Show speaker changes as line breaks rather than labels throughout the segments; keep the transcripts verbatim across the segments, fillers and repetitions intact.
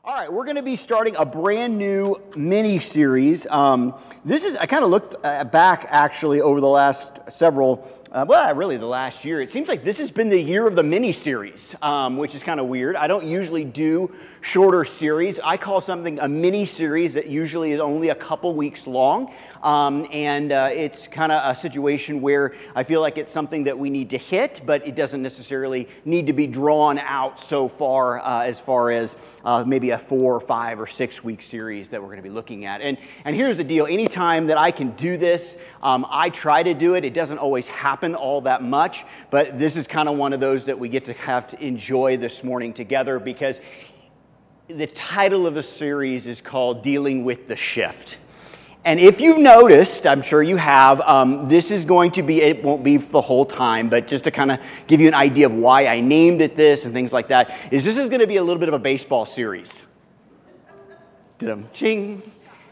All right, we're going to be starting a brand new mini-series. Um, this is, I kind of looked uh, back actually over the last several, uh, well, really the last year. It seems like this has been the year of the mini-series, um, which is kind of weird. I don't usually do shorter series. I call something a mini-series that usually is only a couple weeks long. Um, and uh, it's kind of a situation where I feel like it's something that we need to hit, but it doesn't necessarily need to be drawn out so far uh, as far as uh, maybe a four or five or six week series that we're going to be looking at. And, and here's the deal. Anytime that I can do this, um, I try to do it. It doesn't always happen all that much, but this is kind of one of those that we get to have to enjoy this morning together, because the title of the series is called Dealing with the Shift. And if you've noticed, I'm sure you have, um, this is going to be, it won't be the whole time, but just to kind of give you an idea of why I named it this and things like that, is this is going to be a little bit of a baseball series. Did ching.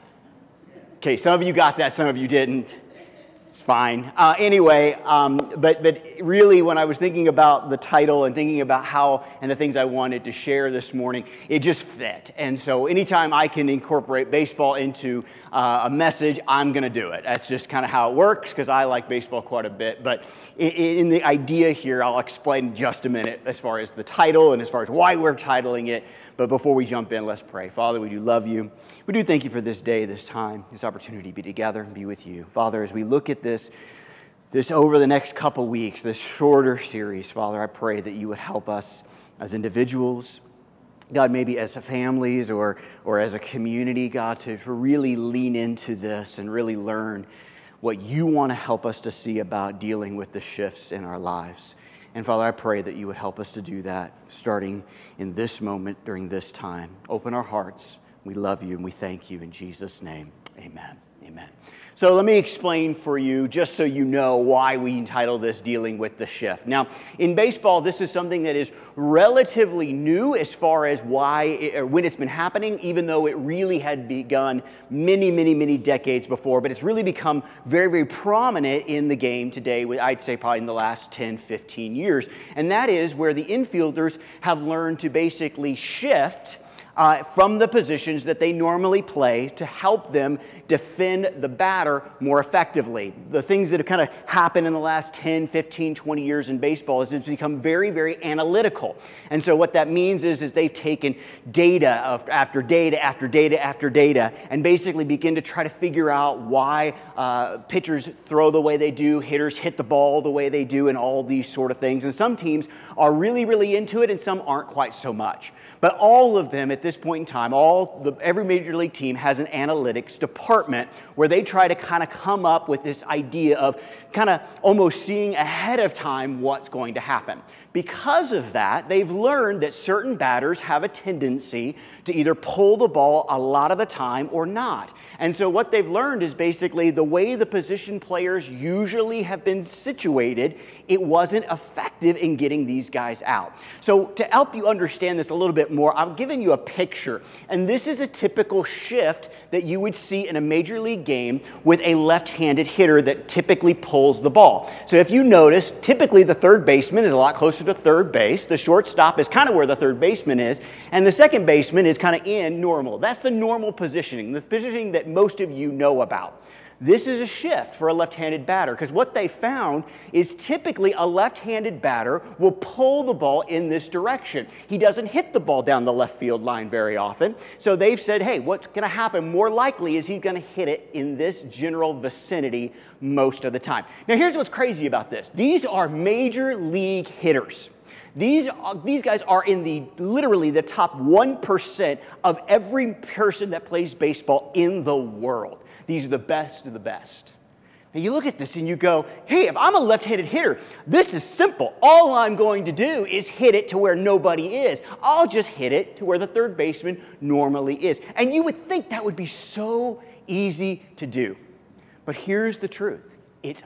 Okay, some of you got that, some of you didn't. It's fine. Uh, anyway, um, but, but really when I was thinking about the title and thinking about how and the things I wanted to share this morning, it just fit. And so anytime I can incorporate baseball into uh, a message, I'm going to do it. That's just kind of how it works, because I like baseball quite a bit. But in, in the idea here, I'll explain in just a minute as far as the title and as far as why we're titling it. But before we jump in, let's pray. Father, we do love you. We do thank you for this day, this time, this opportunity to be together and be with you. Father, as we look at this, this over the next couple weeks, this shorter series, Father, I pray that you would help us as individuals, God, maybe as families or, or as a community, God, to, to really lean into this and really learn what you want to help us to see about dealing with the shifts in our lives. And Father, I pray that you would help us to do that starting in this moment during this time. Open our hearts. We love you and we thank you in Jesus' name. Amen. Amen. So let me explain for you, just so you know, why we entitled this Dealing with the Shift. Now, in baseball, this is something that is relatively new as far as why it, or when it's been happening, even though it really had begun many, many, many decades before. But it's really become very, very prominent in the game today, I'd say probably in the last ten, fifteen years. And that is where the infielders have learned to basically shift Uh, from the positions that they normally play to help them defend the batter more effectively. The things that have kind of happened in the last ten, fifteen, twenty years in baseball is it's become very, very analytical. And so what that means is, is they've taken data of, after data after data after data and basically begin to try to figure out why uh, pitchers throw the way they do, hitters hit the ball the way they do, and all these sort of things. And some teams are really, really into it and some aren't quite so much. But all of them at this point in time, all the, every major league team has an analytics department where they try to kind of come up with this idea of kind of almost seeing ahead of time what's going to happen. Because of that, they've learned that certain batters have a tendency to either pull the ball a lot of the time or not. And so what they've learned is basically the way the position players usually have been situated, it wasn't effective in getting these guys out. So to help you understand this a little bit more, I'm giving you a picture. And this is a typical shift that you would see in a major league game with a left-handed hitter that typically pulls the ball. So if you notice, typically the third baseman is a lot closer to third base. The shortstop is kind of where the third baseman is. And the second baseman is kind of in normal. That's the normal positioning, the positioning that most of you know about. This is a shift for a left-handed batter, because what they found is typically a left-handed batter will pull the ball in this direction. He doesn't hit the ball down the left field line very often. So they've said, hey, what's going to happen more likely is he's going to hit it in this general vicinity most of the time. Now, here's what's crazy about this. These are major league hitters. These, these guys are in the, literally the top one percent of every person that plays baseball in the world. These are the best of the best. And you look at this and you go, hey, if I'm a left-handed hitter, this is simple. All I'm going to do is hit it to where nobody is. I'll just hit it to where the third baseman normally is. And you would think that would be so easy to do. But here's the truth. It's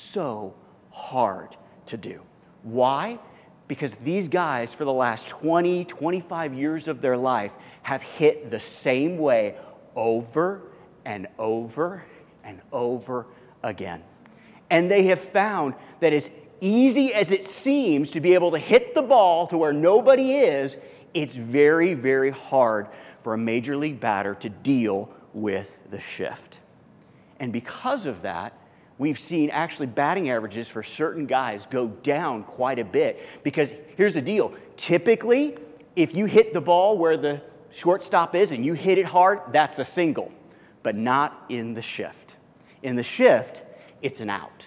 so hard to do. Why? Because these guys, for the last twenty, twenty-five years of their life, have hit the same way over and over and over again. And they have found that as easy as it seems to be able to hit the ball to where nobody is, it's very, very hard for a major league batter to deal with the shift. And because of that, we've seen actually batting averages for certain guys go down quite a bit. Because here's the deal. Typically, if you hit the ball where the shortstop is and you hit it hard, that's a single. But not in the shift. In the shift, it's an out.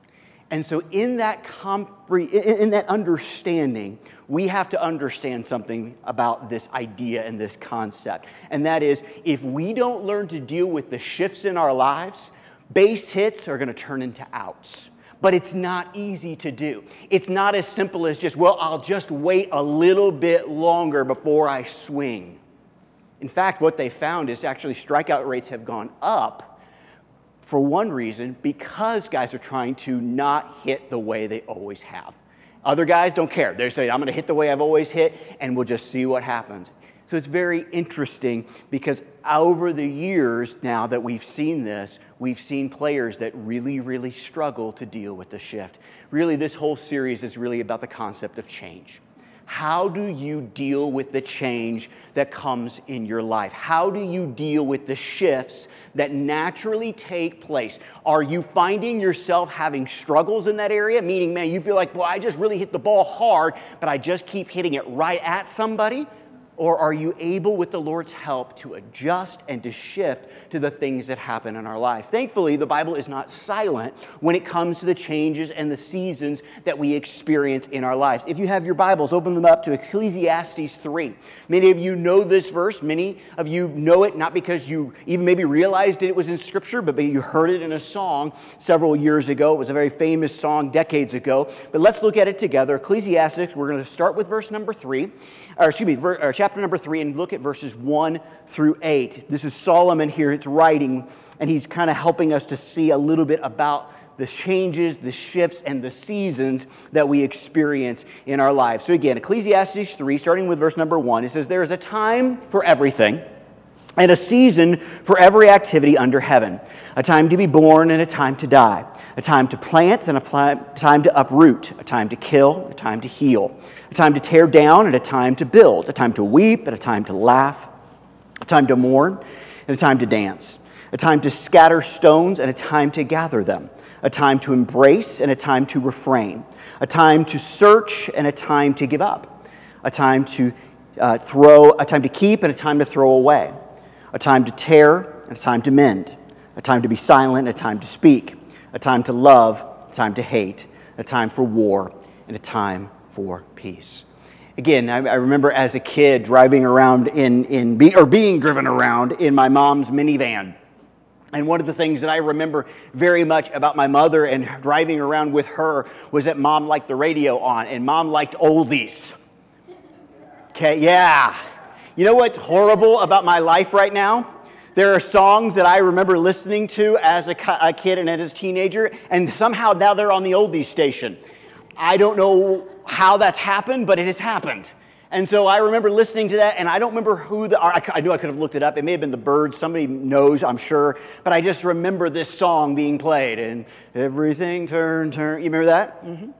And so in that compre- in that understanding, we have to understand something about this idea and this concept. And that is, if we don't learn to deal with the shifts in our lives, base hits are going to turn into outs. But it's not easy to do. It's not as simple as just, well, I'll just wait a little bit longer before I swing. In fact, what they found is actually strikeout rates have gone up for one reason, because guys are trying to not hit the way they always have. Other guys don't care. They say, I'm going to hit the way I've always hit, and we'll just see what happens. So it's very interesting because over the years now that we've seen this, we've seen players that really, really struggle to deal with the shift. Really, this whole series is really about the concept of change. How do you deal with the change that comes in your life? How do you deal with the shifts that naturally take place? Are you finding yourself having struggles in that area? Meaning, man, you feel like, well, I just really hit the ball hard, but I just keep hitting it right at somebody? Or are you able, with the Lord's help, to adjust and to shift to the things that happen in our life? Thankfully, the Bible is not silent when it comes to the changes and the seasons that we experience in our lives. If you have your Bibles, open them up to Ecclesiastes three. Many of you know this verse. Many of you know it not because you even maybe realized it was in Scripture, but you heard it in a song several years ago. It was a very famous song decades ago. But let's look at it together. Ecclesiastes, we're going to start with verse number three. Or excuse me, ver, or chapter number three, and look at verses one through eight. This is Solomon here, it's writing, and he's kind of helping us to see a little bit about the changes, the shifts, and the seasons that we experience in our lives. So again, Ecclesiastes three, starting with verse number one, it says, there is a time for everything, and a season for every activity under heaven, a time to be born and a time to die, a time to plant and a time to uproot, a time to kill, a time to heal, a time to tear down and a time to build, a time to weep and a time to laugh, a time to mourn and a time to dance, a time to scatter stones and a time to gather them, a time to embrace and a time to refrain, a time to search and a time to give up, a time to uh, throw, a time to keep and a time to throw away, a time to tear and a time to mend, a time to be silent and a time to speak, a time to love, a time to hate, a time for war, and a time for peace. Again, I, I remember as a kid driving around in, in be, or being driven around in my mom's minivan. And one of the things that I remember very much about my mother and driving around with her was that Mom liked the radio on, and Mom liked oldies. Okay, yeah. You know what's horrible about my life right now? There are songs that I remember listening to as a, a kid and as a teenager, and somehow now they're on the oldies station. I don't know how that's happened, but it has happened. And so I remember listening to that, and I don't remember who the, I, I knew I could have looked it up. It may have been the Byrds. Somebody knows, I'm sure. But I just remember this song being played, and everything turn, turn. You remember that? Mm-hmm.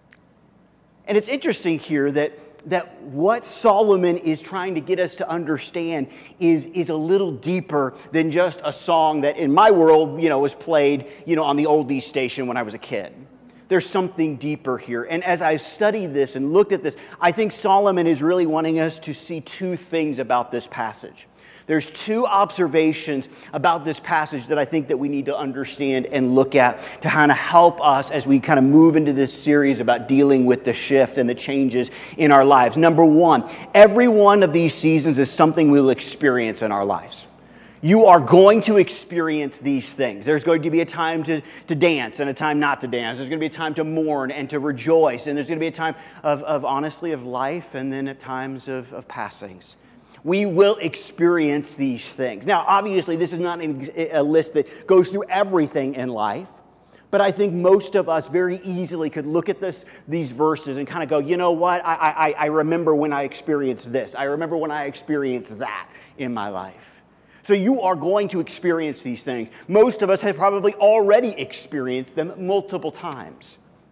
And it's interesting here that that what Solomon is trying to get us to understand is, is a little deeper than just a song that in my world, you know, was played, you know, on the oldies station when I was a kid. There's something deeper here. And as I studied this and looked at this, I think Solomon is really wanting us to see two things about this passage. There's two observations about this passage that I think that we need to understand and look at to kind of help us as we kind of move into this series about dealing with the shift and the changes in our lives. Number one, every one of these seasons is something we'll experience in our lives. You are going to experience these things. There's going to be a time to, to dance and a time not to dance. There's going to be a time to mourn and to rejoice. And there's going to be a time of, of honestly, of life, and then at times of, of passings. We will experience these things. Now, obviously, this is not a list that goes through everything in life, but I think most of us very easily could look at this, these verses and kind of go, you know what, I, I, I remember when I experienced this. I remember when I experienced that in my life. So you are going to experience these things. Most of us have probably already experienced them multiple times.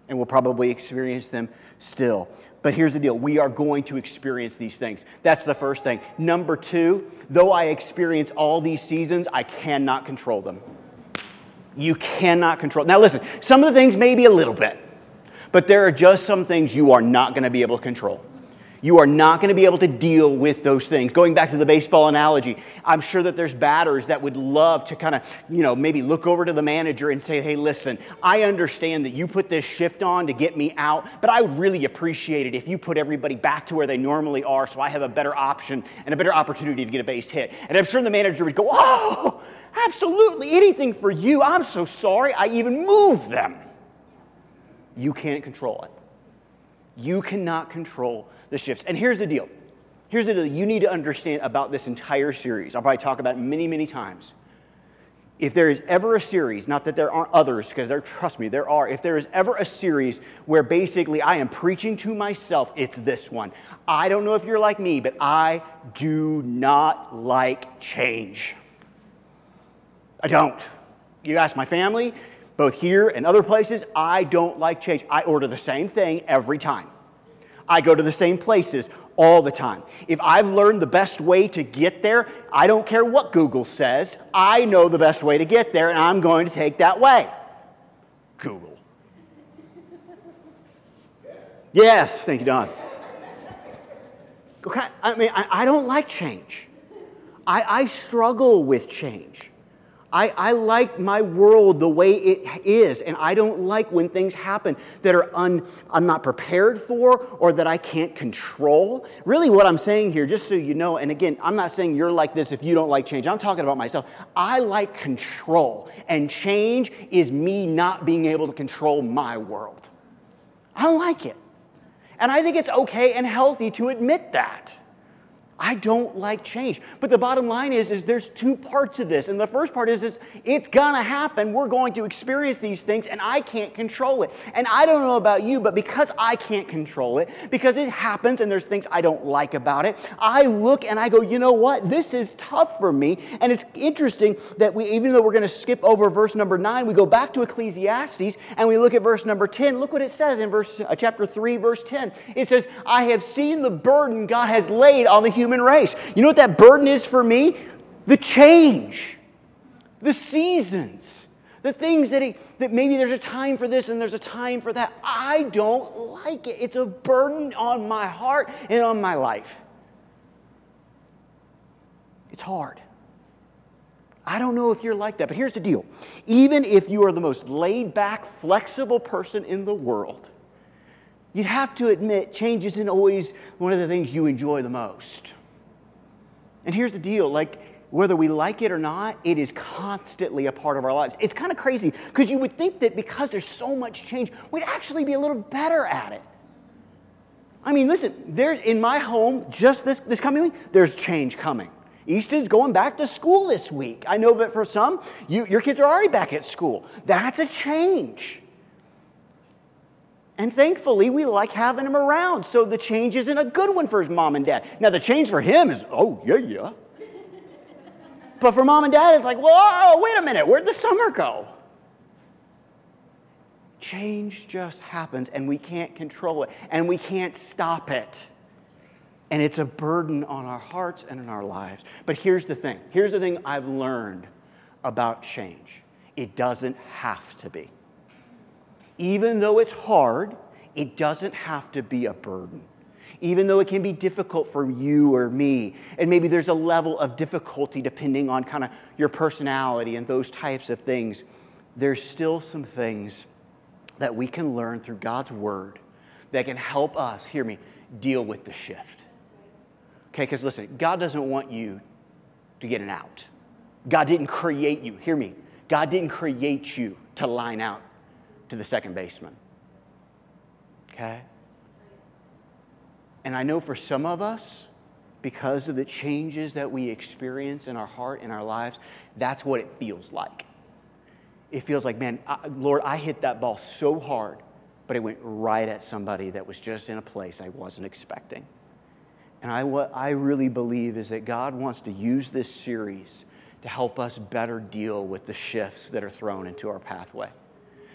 And we'll probably experience them still. But here's the deal. We are going to experience these things. That's the first thing. Number two, though I experience all these seasons, I cannot control them. You cannot control. Now listen, some of the things maybe a little bit. But there are just some things you are not going to be able to control. You are not going to be able to deal with those things. Going back to the baseball analogy, I'm sure that there's batters that would love to kind of, you know, maybe look over to the manager and say, hey, listen, I understand that you put this shift on to get me out, but I would really appreciate it if you put everybody back to where they normally are so I have a better option and a better opportunity to get a base hit. And I'm sure the manager would go, oh, absolutely, anything for you. I'm so sorry I even moved them. You can't control it. You cannot control the shifts. And here's the deal. Here's the deal you need to understand about this entire series. I'll probably talk about it many, many times. If there is ever a series, not that there aren't others, because there, trust me, there are. If there is ever a series where basically I am preaching to myself, it's this one. I don't know if you're like me, but I do not like change. I don't. You ask my family, both here and other places, I don't like change. I order the same thing every time. I go to the same places all the time. If I've learned the best way to get there, I don't care what Google says. I know the best way to get there, and I'm going to take that way. Google. Yes, thank you, Don. Okay, I mean, I, I don't like change. I, I struggle with change. I, I like my world the way it is, and I don't like when things happen that are un, I'm not prepared for or that I can't control. Really what I'm saying here, just so you know, and again, I'm not saying you're like this if you don't like change. I'm talking about myself. I like control, and change is me not being able to control my world. I don't like it. And I think it's okay and healthy to admit that. I don't like change. But the bottom line is, is there's two parts of this. And the first part is, is it's going to happen. We're going to experience these things, and I can't control it. And I don't know about you, but because I can't control it, because it happens and there's things I don't like about it, I look and I go, you know what? This is tough for me. And it's interesting that we, even though we're going to skip over verse number nine, we go back to Ecclesiastes and we look at verse number ten. Look what it says in verse uh, chapter three, verse ten. It says, I have seen the burden God has laid on the human human race. You know what that burden is for me? The change, the seasons, the things that, he, that maybe there's a time for this and there's a time for that. I don't like it. It's a burden on my heart and on my life. It's hard. I don't know if you're like that, but here's the deal. Even if you are the most laid-back, flexible person in the world, you'd have to admit change isn't always one of the things you enjoy the most. And here's the deal, like whether we like it or not, it is constantly a part of our lives. It's kind of crazy because you would think that because there's so much change, we'd actually be a little better at it. I mean, listen, there's in my home, just this, this coming week, there's change coming. Easton's going back to school this week. I know that for some, you, your kids are already back at school. That's a change. And thankfully, we like having him around, so the change isn't a good one for his mom and dad. Now, the change for him is, oh, yeah, yeah. But for mom and dad, it's like, whoa, wait a minute, where'd the summer go? Change just happens, and we can't control it, and we can't stop it. And it's a burden on our hearts and in our lives. But here's the thing. Here's the thing I've learned about change. It doesn't have to be. Even though it's hard, it doesn't have to be a burden. Even though it can be difficult for you or me, and maybe there's a level of difficulty depending on kind of your personality and those types of things, there's still some things that we can learn through God's Word that can help us, hear me, deal with the shift. Okay, because listen, God doesn't want you to get an out. God didn't create you, hear me, God didn't create you to line out to the second baseman. Okay? And I know for some of us, because of the changes that we experience in our heart, in our lives, that's what it feels like. It feels like, man, I, Lord, I hit that ball so hard, but it went right at somebody that was just in a place I wasn't expecting. And I, what I really believe is that God wants to use this series to help us better deal with the shifts that are thrown into our pathway,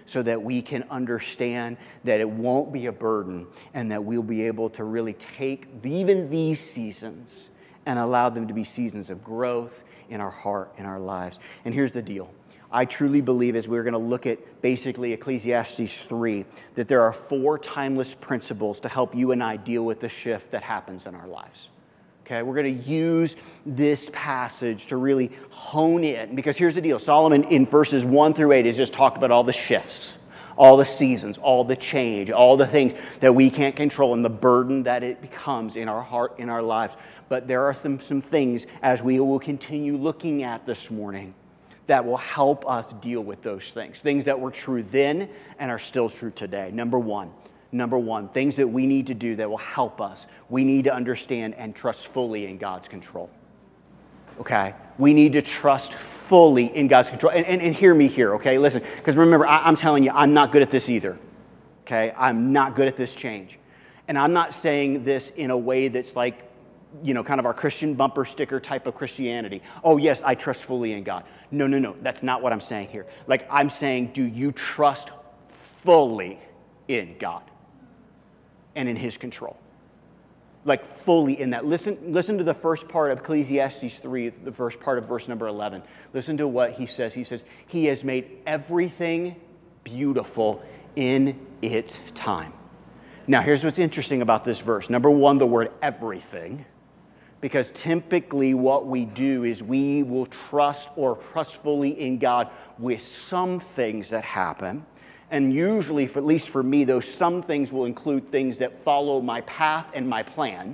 so that we can understand that it won't be a burden and that we'll be able to really take even these seasons and allow them to be seasons of growth in our heart, in our lives. And here's the deal. I truly believe, as we're going to look at basically Ecclesiastes three, that there are four timeless principles to help you and I deal with the shift that happens in our lives. Okay, we're going to use this passage to really hone in, because here's the deal. Solomon in verses one through eight has just talked about all the shifts, all the seasons, all the change, all the things that we can't control and the burden that it becomes in our heart, in our lives. But there are some, some things, as we will continue looking at this morning, that will help us deal with those things. Things that were true then and are still true today. Number one, number one, things that we need to do that will help us. We need to understand and trust fully in God's control. Okay? We need to trust fully in God's control. And, and, and hear me here, okay? Listen, because remember, I, I'm telling you, I'm not good at this either. Okay? I'm not good at this change. And I'm not saying this in a way that's like, you know, kind of our Christian bumper sticker type of Christianity. Oh, yes, I trust fully in God. No, no, no. That's not what I'm saying here. Like, I'm saying, do you trust fully in God and in His control? Like, fully in that. Listen, listen to the first part of Ecclesiastes three, the first part of verse number eleven. Listen to what he says. He says, He has made everything beautiful in its time. Now, here's what's interesting about this verse. Number one, the word everything. Because typically what we do is we will trust or trust fully in God with some things that happen. And usually, for, at least for me, those some things will include things that follow my path and my plan.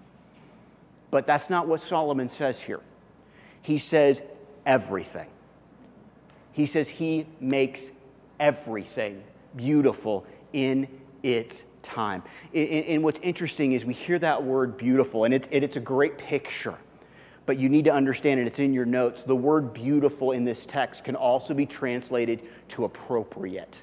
But that's not what Solomon says here. He says everything. He says He makes everything beautiful in its time. And what's interesting is we hear that word beautiful, and it's, it's a great picture. But you need to understand, and it's in your notes, the word beautiful in this text can also be translated to appropriate.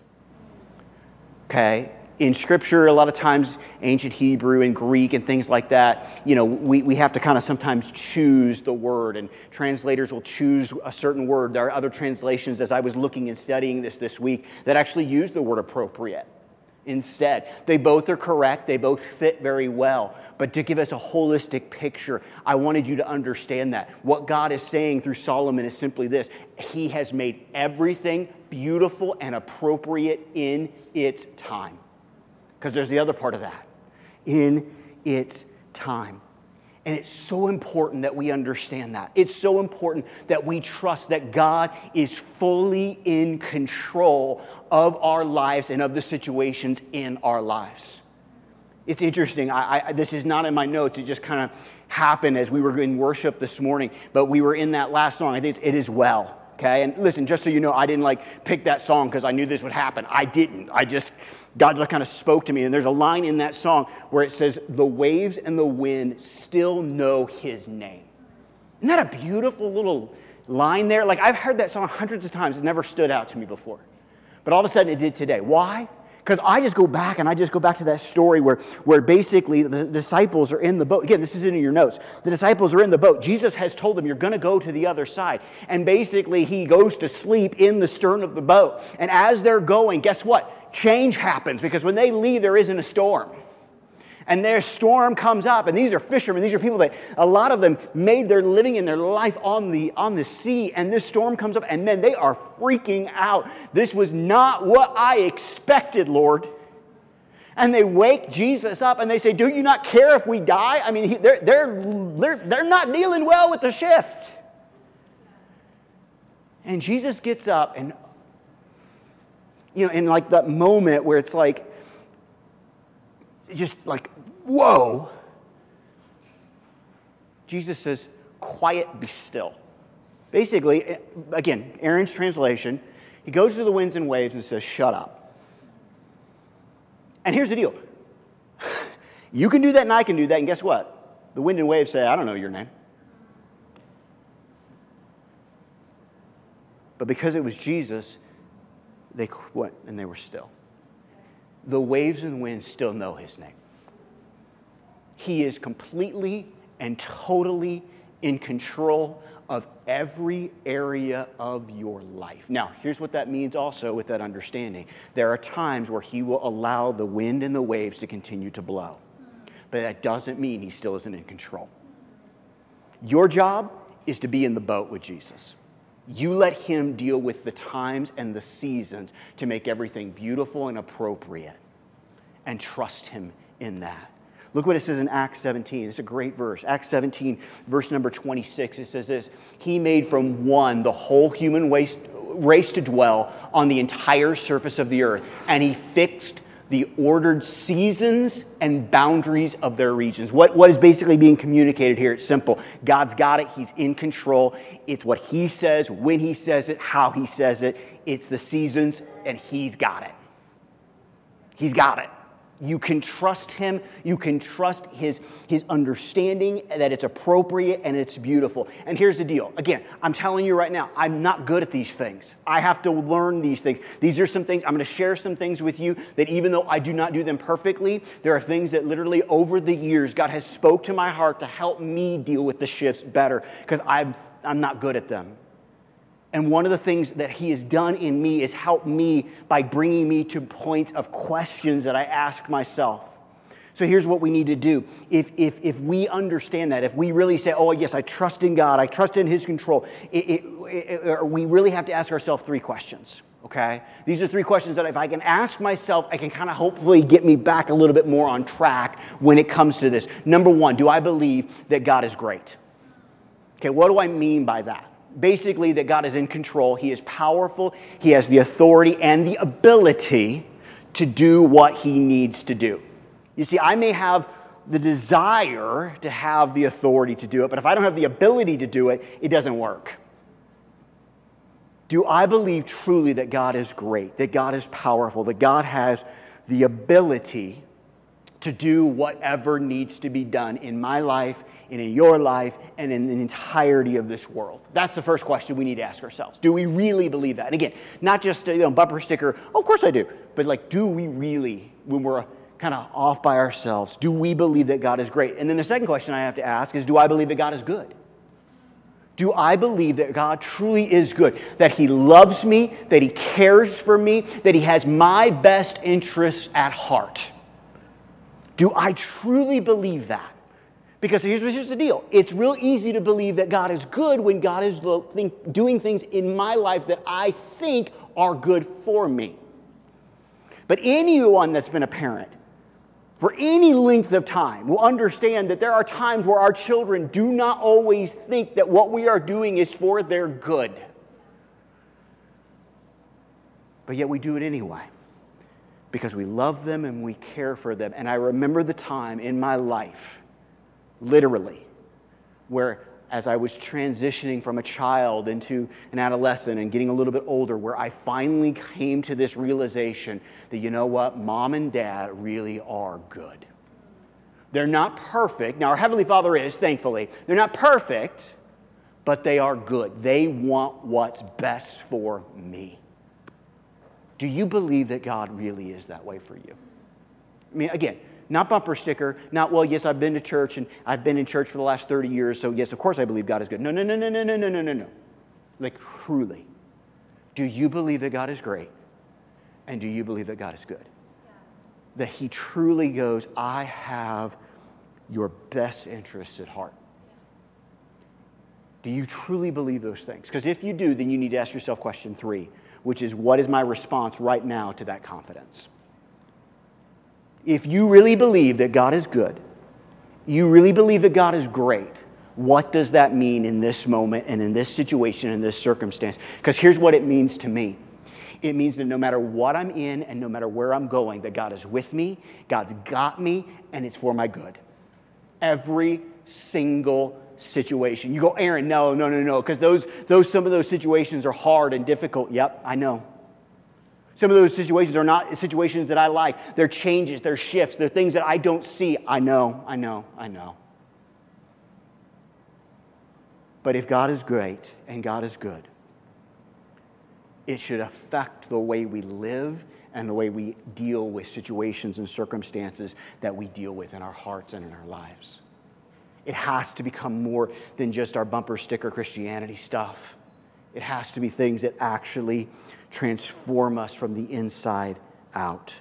Okay? In Scripture, a lot of times, ancient Hebrew and Greek and things like that, you know, we, we have to kind of sometimes choose the word, and translators will choose a certain word. There are other translations, as I was looking and studying this this week, that actually use the word appropriate instead. They both are correct. They both fit very well. But to give us a holistic picture, I wanted you to understand that. What God is saying through Solomon is simply this. He has made everything beautiful and appropriate in its time. Because there's the other part of that. In its time. And it's so important that we understand that. It's so important that we trust that God is fully in control of our lives and of the situations in our lives. It's interesting. I, I, this is not in my notes. It just kind of happened as we were in worship this morning. But we were in that last song. I think it's It Is Well. Okay? And listen, just so you know, I didn't like pick that song because I knew this would happen. I didn't. I just, God just kind of spoke to me. And there's a line in that song where it says, the waves and the wind still know His name. Isn't that a beautiful little line there? Like, I've heard that song hundreds of times. It never stood out to me before. But all of a sudden it did today. Why? Because I just go back and I just go back to that story where, where basically the disciples are in the boat. Again, this is in your notes. The disciples are in the boat. Jesus has told them, you're going to go to the other side. And basically he goes to sleep in the stern of the boat. And as they're going, guess what? Change happens, because when they leave, there isn't a storm. And their storm comes up, and these are fishermen. These are people that a lot of them made their living in their life on the, on the sea. And this storm comes up, and then they are freaking out. This was not what I expected, Lord. And they wake Jesus up, and they say, do you not care if we die? I mean, they're, they're, they're, they're not dealing well with the shift. And Jesus gets up, and, you know, in like that moment where it's like, just like, whoa. Jesus says, quiet, be still. Basically, again, Aaron's translation, he goes to the winds and waves and says, shut up. And here's the deal. You can do that and I can do that, and guess what? The wind and waves say, I don't know your name. But because it was Jesus, they went and they were still. The waves and winds still know His name. He is completely and totally in control of every area of your life. Now, here's what that means also with that understanding. There are times where he will allow the wind and the waves to continue to blow. But that doesn't mean he still isn't in control. Your job is to be in the boat with Jesus. You let him deal with the times and the seasons to make everything beautiful and appropriate. And trust him in that. Look what it says in Acts seventeen. It's a great verse. Acts seventeen, verse number twenty-six. It says this: he made from one the whole human race, race to dwell on the entire surface of the earth. And he fixed the ordered seasons and boundaries of their regions. What, what is basically being communicated here? It's simple. God's got it. He's in control. It's what he says, when he says it, how he says it. It's the seasons, and he's got it. He's got it. You can trust him. You can trust his, his understanding that it's appropriate and it's beautiful. And here's the deal. Again, I'm telling you right now, I'm not good at these things. I have to learn these things. These are some things, I'm going to share some things with you that even though I do not do them perfectly, there are things that literally over the years, God has spoke to my heart to help me deal with the shifts better because I'm, I'm not good at them. And one of the things that he has done in me is help me by bringing me to points of questions that I ask myself. So here's what we need to do. If, if, if we understand that, if we really say, oh, yes, I trust in God, I trust in his control, it, it, it, we really have to ask ourselves three questions, okay? These are three questions that if I can ask myself, I can kind of hopefully get me back a little bit more on track when it comes to this. Number one, do I believe that God is great? Okay, what do I mean by that? Basically, that God is in control. He is powerful. He has the authority and the ability to do what he needs to do. You see, I may have the desire to have the authority to do it, but if I don't have the ability to do it, it doesn't work. Do I believe truly that God is great, that God is powerful, that God has the ability to do whatever needs to be done in my life, and in your life, and in the entirety of this world? That's the first question we need to ask ourselves. Do we really believe that? And again, not just a you know, bumper sticker, oh, of course I do, but like, do we really, when we're kind of off by ourselves, do we believe that God is great? And then the second question I have to ask is, do I believe that God is good? Do I believe that God truly is good? That he loves me, that he cares for me, that he has my best interests at heart? Do I truly believe that? Because here's, here's the deal. It's real easy to believe that God is good when God is doing things in my life that I think are good for me. But anyone that's been a parent for any length of time will understand that there are times where our children do not always think that what we are doing is for their good. But yet we do it anyway, because we love them and we care for them. And I remember the time in my life, literally, where as I was transitioning from a child into an adolescent and getting a little bit older, where I finally came to this realization that, you know what, mom and dad really are good. They're not perfect. Now, our Heavenly Father is, thankfully. They're not perfect, but they are good. They want what's best for me. Do you believe that God really is that way for you? I mean, again, not bumper sticker, not, well, yes, I've been to church and I've been in church for the last thirty years, so yes, of course I believe God is good. No, no, no, no, no, no, no, no, no, no. Like, truly, do you believe that God is great? And do you believe that God is good? Yeah. That he truly goes, I have your best interests at heart. Do you truly believe those things? Because if you do, then you need to ask yourself question three, which is, what is my response right now to that confidence? If you really believe that God is good, you really believe that God is great, what does that mean in this moment and in this situation, in this circumstance? Because here's what it means to me. It means that no matter what I'm in and no matter where I'm going, that God is with me, God's got me, and it's for my good. Every single situation. You go, Aaron, no, no, no, no, because those, those, some of those situations are hard and difficult. Yep, I know. Some of those situations are not situations that I like. They're changes, they're shifts, they're things that I don't see. I know, I know, I know. But if God is great and God is good, it should affect the way we live and the way we deal with situations and circumstances that we deal with in our hearts and in our lives. It has to become more than just our bumper sticker Christianity stuff. It has to be things that actually transform us from the inside out.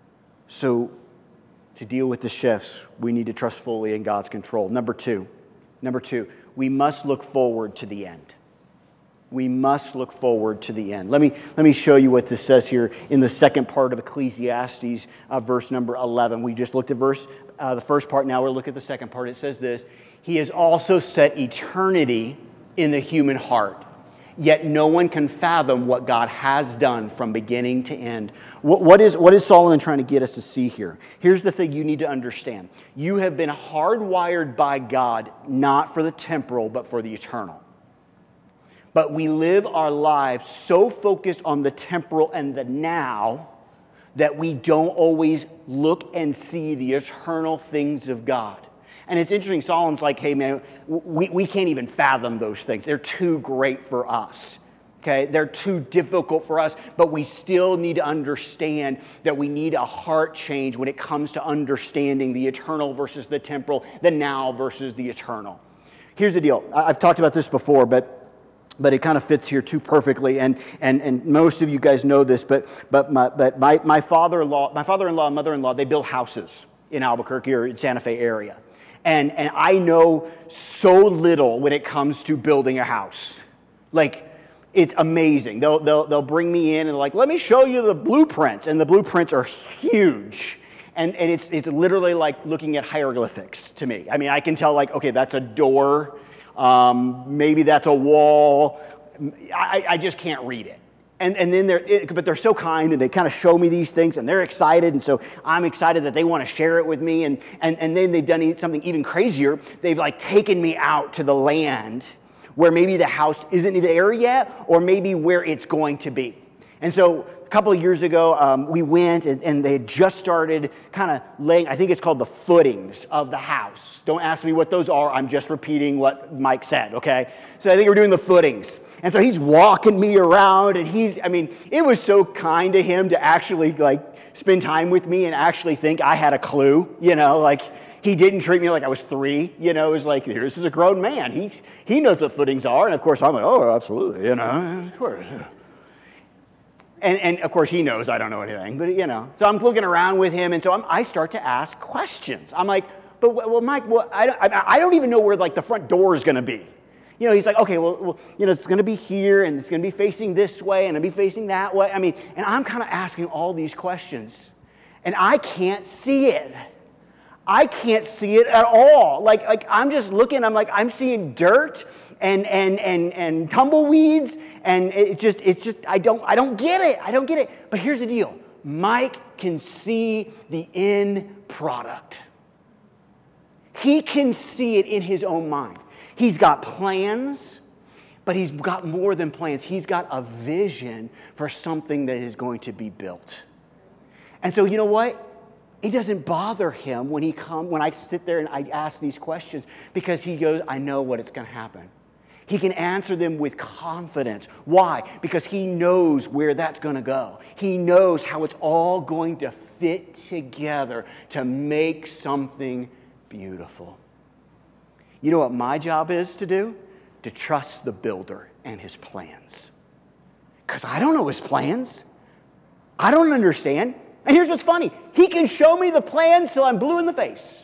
So to deal with the shifts, we need to trust fully in God's control. Number two, number two, we must look forward to the end. We must look forward to the end. Let me, let me show you what this says here in the second part of Ecclesiastes, uh, verse number eleven. We just looked at verse uh, the first part. Now we'll look at the second part. It says this: He has also set eternity in the human heart, yet no one can fathom what God has done from beginning to end. What, what is, what is Solomon trying to get us to see here? Here's the thing you need to understand. You have been hardwired by God, not for the temporal, but for the eternal. But we live our lives so focused on the temporal and the now that we don't always look and see the eternal things of God. And it's interesting, Solomon's like, hey man, we, we can't even fathom those things. They're too great for us. Okay, they're too difficult for us, but we still need to understand that we need a heart change when it comes to understanding the eternal versus the temporal, the now versus the eternal. Here's the deal. I've talked about this before, but But it kind of fits here too perfectly, and and and most of you guys know this. But but my but my my father-in-law, my father-in-law, and mother-in-law, they build houses in Albuquerque or in Santa Fe area, and and I know so little when it comes to building a house. Like, it's amazing. They'll they'll they'll bring me in and like, let me show you the blueprints, and the blueprints are huge. And and it's it's literally like looking at hieroglyphics to me. I mean, I can tell like, okay, that's a door. Um, maybe that's a wall. I, I just can't read it. And, and then they're, it, but they're so kind and they kind of show me these things and they're excited. And so I'm excited that they want to share it with me. And, and, and then they've done something even crazier. They've like taken me out to the land where maybe the house isn't there yet, or maybe where it's going to be. And so a couple of years ago, um, we went and, and they had just started kind of laying, I think it's called the footings of the house. Don't ask me what those are. I'm just repeating what Mike said, okay? So I think we're doing the footings. And so he's walking me around, and he's, I mean, it was so kind to him to actually like spend time with me and actually think I had a clue, you know, like he didn't treat me like I was three, you know, it was like, this is a grown man. He's, he knows what footings are. And of course I'm like, oh, absolutely, you know, of course. And, and of course, he knows I don't know anything, but you know. So I'm looking around with him, and so I'm, I start to ask questions. I'm like, but well, Mike, well, I, I, I don't even know where like the front door is going to be. You know, he's like, okay, well, well you know, it's going to be here, and it's going to be facing this way, and it'll be facing that way. I mean, and I'm kind of asking all these questions, and I can't see it. I can't see it at all. Like, like I'm just looking, I'm like, I'm seeing dirt and and and and tumbleweeds, and it just it's just I don't I don't get it. I don't get it. But here's the deal. Mike can see the end product. He can see it in his own mind. He's got plans, but he's got more than plans. He's got a vision for something that is going to be built. And so you know what? It doesn't bother him when he come when I sit there and I ask these questions, because he goes, I know what it's going to happen. He can answer them with confidence. Why? Because he knows where that's going to go. He knows how it's all going to fit together to make something beautiful. You know what my job is to do? To trust the builder and his plans. Because I don't know his plans. I don't understand. And here's what's funny. He can show me the plans till I'm blue in the face.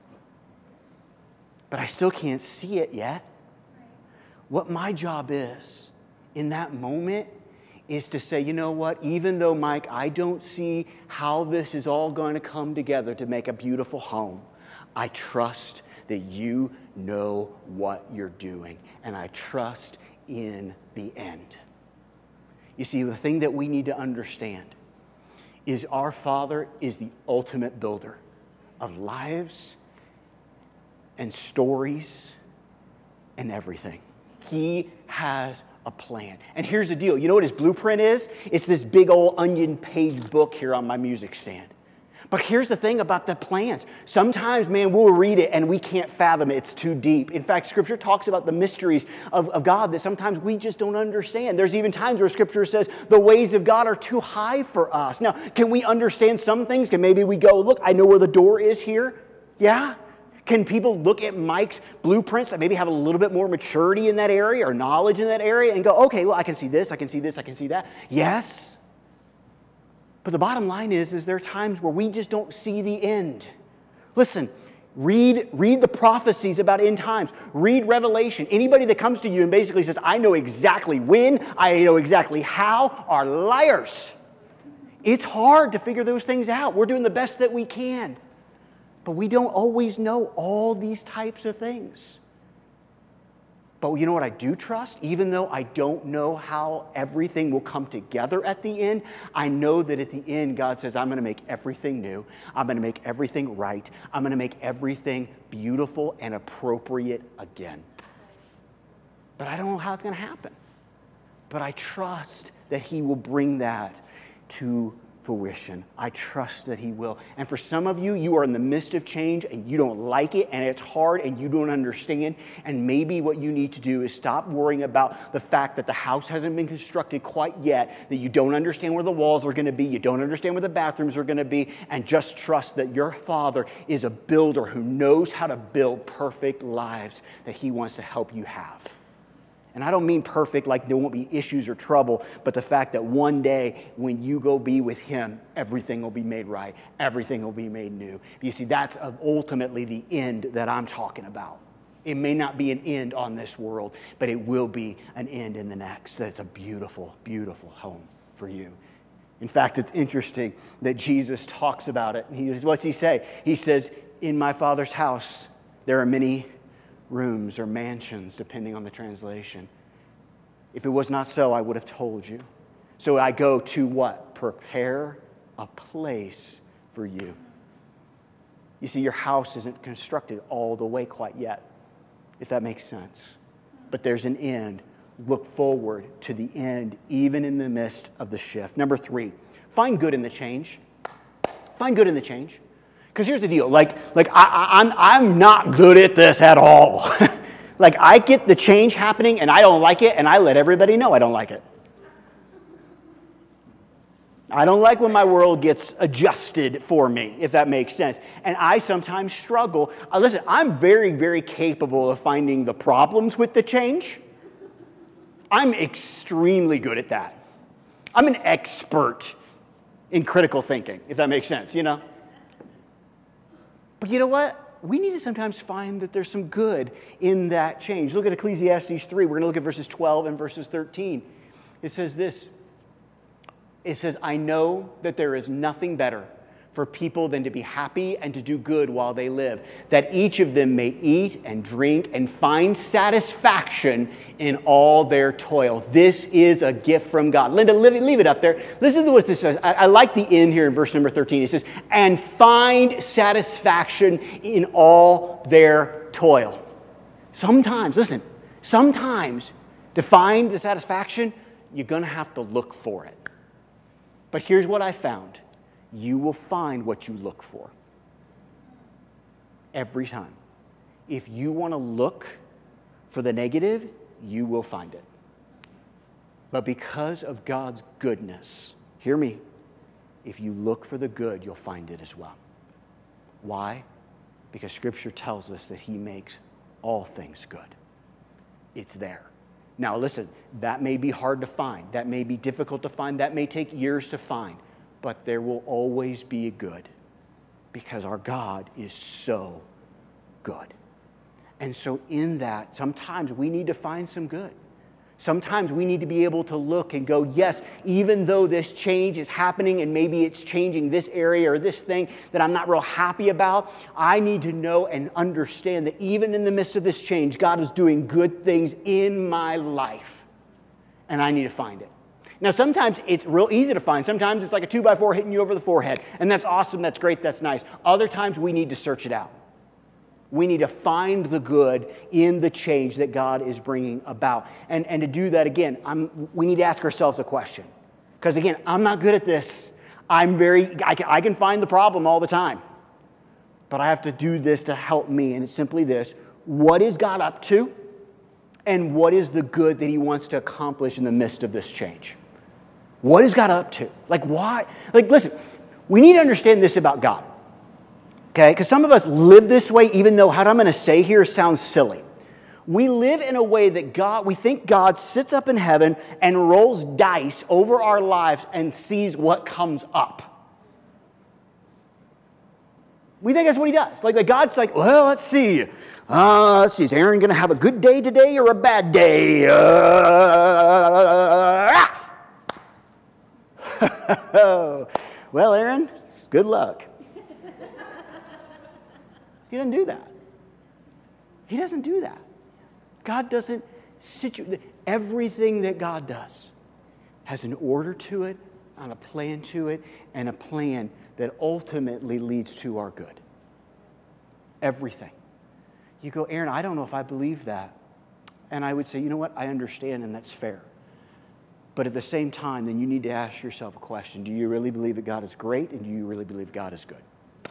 But I still can't see it yet. What my job is in that moment is to say, you know what, even though, Mike, I don't see how this is all going to come together to make a beautiful home, I trust that you know what you're doing, and I trust in the end. You see, the thing that we need to understand is our Father is the ultimate builder of lives and stories and everything. He has a plan. And here's the deal. You know what his blueprint is? It's this big old onion page book here on my music stand. But here's the thing about the plans. Sometimes, man, we'll read it and we can't fathom it. It's too deep. In fact, Scripture talks about the mysteries of, of God that sometimes we just don't understand. There's even times where Scripture says the ways of God are too high for us. Now, can we understand some things? Can maybe we go, look, I know where the door is here? Yeah? Can people look at Mike's blueprints and maybe have a little bit more maturity in that area or knowledge in that area and go, okay, well, I can see this, I can see this, I can see that. Yes. But the bottom line is, is there are times where we just don't see the end. Listen, read, read the prophecies about end times. Read Revelation. Anybody that comes to you and basically says, I know exactly when, I know exactly how, are liars. It's hard to figure those things out. We're doing the best that we can. But we don't always know all these types of things. But you know what I do trust? Even though I don't know how everything will come together at the end, I know that at the end, God says, I'm going to make everything new. I'm going to make everything right. I'm going to make everything beautiful and appropriate again. But I don't know how it's going to happen. But I trust that He will bring that to fruition. I trust that He will. And for some of you, you are in the midst of change and you don't like it and it's hard and you don't understand. And maybe what you need to do is stop worrying about the fact that the house hasn't been constructed quite yet, that you don't understand where the walls are going to be, you don't understand where the bathrooms are going to be, and just trust that your Father is a builder who knows how to build perfect lives that He wants to help you have. And I don't mean perfect like there won't be issues or trouble, but the fact that one day when you go be with Him, everything will be made right. Everything will be made new. You see, that's ultimately the end that I'm talking about. It may not be an end on this world, but it will be an end in the next. That's a beautiful, beautiful home for you. In fact, it's interesting that Jesus talks about it. He, what's He say? He says, in my Father's house, there are many rooms or mansions, depending on the translation. If it was not so, I would have told you. So I go to what? Prepare a place for you. You see, your house isn't constructed all the way quite yet, if that makes sense. But there's an end. Look forward to the end, even in the midst of the shift. Number three, find good in the change. Find good in the change. Because here's the deal, like, like I, I, I'm, I'm not good at this at all. Like, I get the change happening and I don't like it, and I let everybody know I don't like it. I don't like when my world gets adjusted for me, if that makes sense. And I sometimes struggle. Uh, listen, I'm very, very capable of finding the problems with the change. I'm extremely good at that. I'm an expert in critical thinking, if that makes sense, you know? But you know what? We need to sometimes find that there's some good in that change. Look at Ecclesiastes three. We're going to look at verses twelve and verses thirteen. It says this. It says, I know that there is nothing better for people than to be happy and to do good while they live, that each of them may eat and drink and find satisfaction in all their toil. This is a gift from God. Linda, leave it up there. Listen to what this says. I, I like the end here in verse number thirteen. It says, and find satisfaction in all their toil. Sometimes, listen, sometimes to find the satisfaction, you're going to have to look for it. But here's what I found. You will find what you look for. Every time. If you want to look for the negative, you will find it. But because of God's goodness, hear me, if you look for the good, you'll find it as well. Why? Because Scripture tells us that He makes all things good. It's there. Now listen, that may be hard to find. That may be difficult to find. That may take years to find. But there will always be a good because our God is so good. And so in that, sometimes we need to find some good. Sometimes we need to be able to look and go, yes, even though this change is happening and maybe it's changing this area or this thing that I'm not real happy about, I need to know and understand that even in the midst of this change, God is doing good things in my life. And I need to find it. Now, sometimes it's real easy to find. Sometimes it's like a two by four hitting you over the forehead. And that's awesome, that's great, that's nice. Other times we need to search it out. We need to find the good in the change that God is bringing about. And, and to do that, again, I'm, we need to ask ourselves a question. Because again, I'm not good at this. I'm very, I can, I can find the problem all the time. But I have to do this to help me. And it's simply this. What is God up to? And what is the good that He wants to accomplish in the midst of this change? What is God up to? Like, why? Like, listen, we need to understand this about God. Okay, because some of us live this way even though what I'm going to say here sounds silly. We live in a way that God, we think God sits up in heaven and rolls dice over our lives and sees what comes up. We think that's what he does. Like, like God's like, well, let's see. Uh, let's see, is Aaron going to have a good day today or a bad day? Uh, ah. Well, Aaron, good luck. He doesn't do that. He doesn't do that. God doesn't situ- everything that God does has an order to it, and a plan to it, and a plan that ultimately leads to our good. Everything. You go, Aaron, I don't know if I believe that. And I would say, you know what? I understand, and that's fair. But at the same time, then you need to ask yourself a question. Do you really believe that God is great, and do you really believe God is good?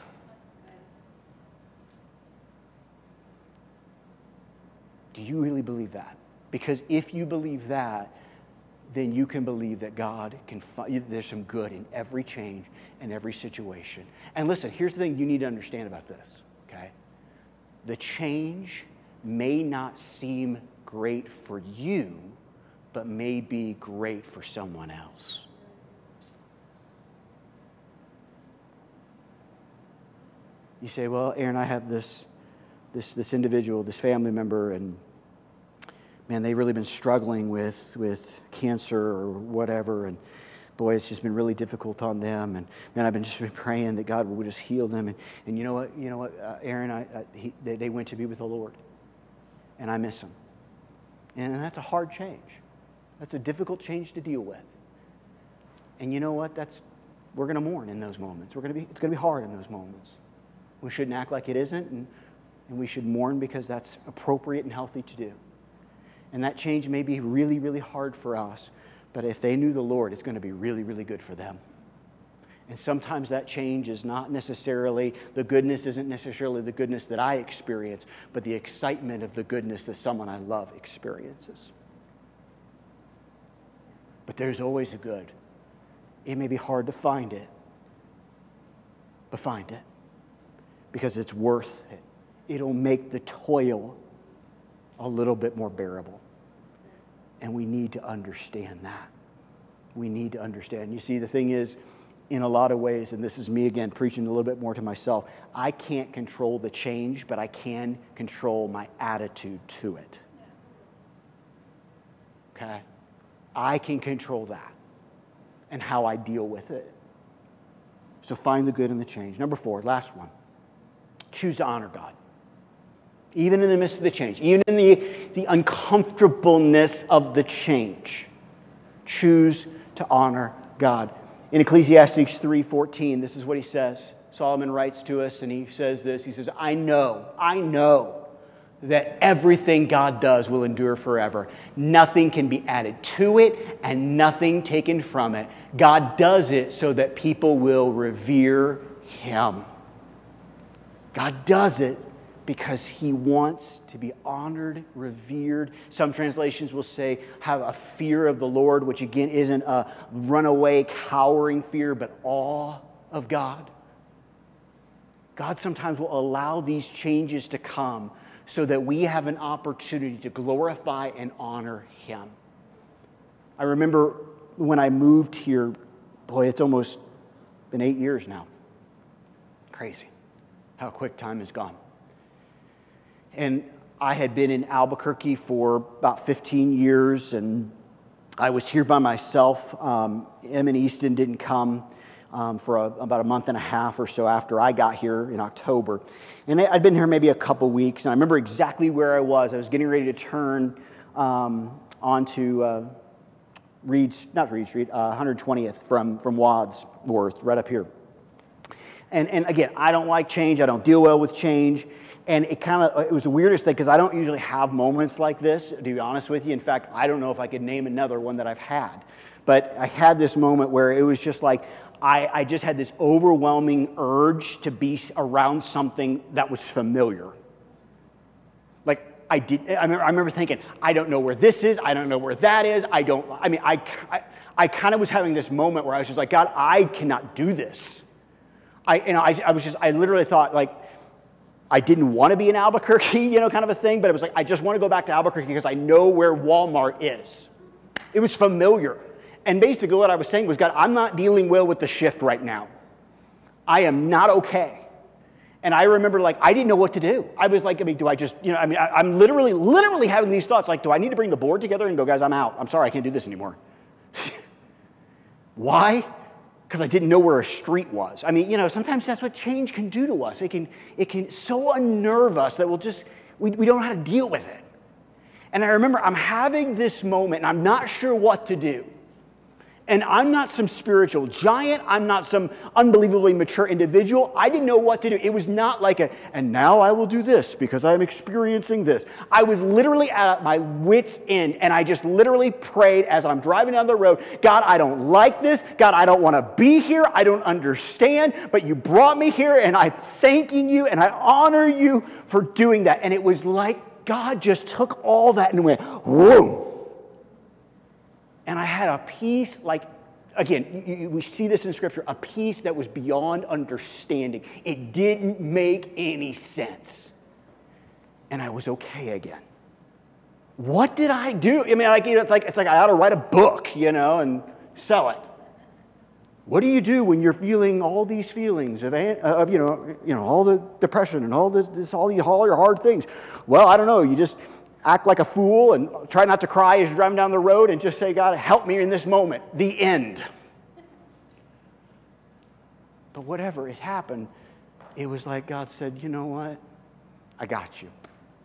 Do you really believe that? Because if you believe that, then you can believe that God can find, there's some good in every change and every situation. And listen, here's the thing you need to understand about this, okay? The change may not seem great for you, but may be great for someone else. You say, well, Aaron, I have this This, this individual, this family member, and man, they've really been struggling with, with cancer or whatever, and boy, it's just been really difficult on them, and man, I've been just been praying that God would just heal them, and, and you know what, you know what, uh, Aaron, I, I, he, they, they went to be with the Lord, and I miss them, and that's a hard change. That's a difficult change to deal with, and you know what, that's, we're going to mourn in those moments. We're going to be, it's going to be hard in those moments. We shouldn't act like it isn't, and And we should mourn because that's appropriate and healthy to do. And that change may be really, really hard for us. But if they knew the Lord, it's going to be really, really good for them. And sometimes that change is not necessarily, the goodness isn't necessarily the goodness that I experience, but the excitement of the goodness that someone I love experiences. But there's always a good. It may be hard to find it, but find it. Because it's worth it. It'll make the toil a little bit more bearable. And we need to understand that. We need to understand. You see, the thing is, in a lot of ways, and this is me again preaching a little bit more to myself, I can't control the change, but I can control my attitude to it. Okay? I can control that and how I deal with it. So find the good in the change. Number four, last one. Choose to honor God. Even in the midst of the change, even in the, the uncomfortableness of the change, choose to honor God. In Ecclesiastes three fourteen, this is what he says. Solomon writes to us, and he says this. He says, I know, I know that everything God does will endure forever. Nothing can be added to it, and nothing taken from it. God does it so that people will revere him. God does it because he wants to be honored, revered. Some translations will say, have a fear of the Lord, which again isn't a runaway, cowering fear, but awe of God. God sometimes will allow these changes to come so that we have an opportunity to glorify and honor him. I remember when I moved here, boy, it's almost been eight years now. Crazy how quick time has gone. And I had been in Albuquerque for about fifteen years, and I was here by myself. Um, Em and Easton didn't come um, for a, about a month and a half or so after I got here in October. And I'd been here maybe a couple weeks, and I remember exactly where I was. I was getting ready to turn um, onto uh, Reed, not Reed Street, uh, one hundred twentieth from, from Wadsworth, right up here. And, and again, I don't like change. I don't deal well with change. And it kind of, it was the weirdest thing because I don't usually have moments like this, to be honest with you. In fact, I don't know if I could name another one that I've had. But I had this moment where it was just like, I, I just had this overwhelming urge to be around something that was familiar. Like, I did, I remember, I remember thinking, I don't know where this is, I don't know where that is, I don't, I mean, I, I, I kind of was having this moment where I was just like, God, I cannot do this. I, you know, I, I was just, I literally thought, like, I didn't want to be in Albuquerque, you know, kind of a thing, but it was like, I just want to go back to Albuquerque because I know where Walmart is. It was familiar. And basically what I was saying was, God, I'm not dealing well with the shift right now. I am not okay. And I remember, like, I didn't know what to do. I was like, I mean, do I just, you know, I mean, I, I'm literally, literally having these thoughts, like, do I need to bring the board together and go, guys, I'm out. I'm sorry, I can't do this anymore. Why? Because I didn't know where a street was. I mean, you know, sometimes that's what change can do to us. It can, it can so unnerve us that we'll just, we, we don't know how to deal with it. And I remember I'm having this moment, and I'm not sure what to do. And I'm not some spiritual giant. I'm not some unbelievably mature individual. I didn't know what to do. It was not like a, and now I will do this because I'm experiencing this. I was literally at my wit's end, and I just literally prayed as I'm driving down the road, God, I don't like this. God, I don't want to be here. I don't understand, but you brought me here, and I'm thanking you, and I honor you for doing that. And it was like God just took all that and went, whoa. And I had a peace, like, again, you, you, we see this in Scripture, a peace that was beyond understanding. It didn't make any sense. And I was okay again. What did I do? I mean, like, you know, it's like, it's like I ought to write a book, you know, and sell it. What do you do when you're feeling all these feelings of, of you know, you know, all the depression and all this, this, all these, all your hard things? Well, I don't know. You just act like a fool and try not to cry as you're driving down the road and just say, God, help me in this moment. The end. But whatever, it happened. It was like God said, you know what? I got you.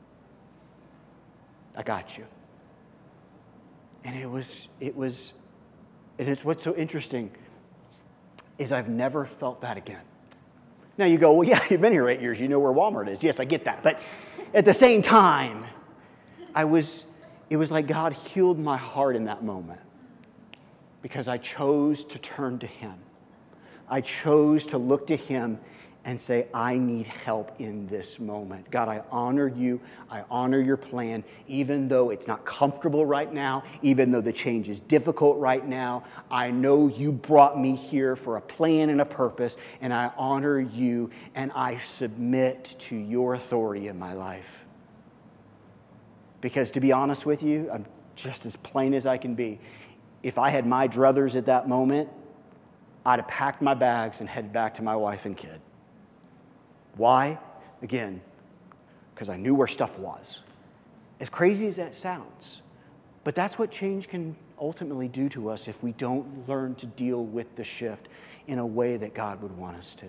I got you. And it was, it was, and it's what's so interesting is I've never felt that again. Now you go, well, yeah, you've been here eight years. You know where Walmart is. Yes, I get that. But at the same time, I was, it was like God healed my heart in that moment because I chose to turn to Him. I chose to look to Him and say, I need help in this moment. God, I honor you. I honor your plan, even though it's not comfortable right now, even though the change is difficult right now. I know you brought me here for a plan and a purpose, and I honor you, and I submit to your authority in my life. Because to be honest with you, I'm just as plain as I can be. If I had my druthers at that moment, I'd have packed my bags and headed back to my wife and kid. Why? Again, because I knew where stuff was. As crazy as that sounds. But that's what change can ultimately do to us if we don't learn to deal with the shift in a way that God would want us to.